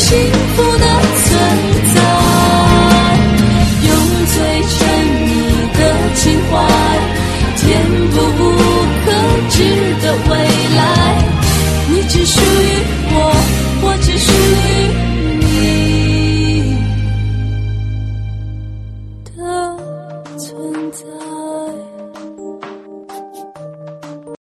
幸福的存在，用最沉迷的情怀填补不可知的未来。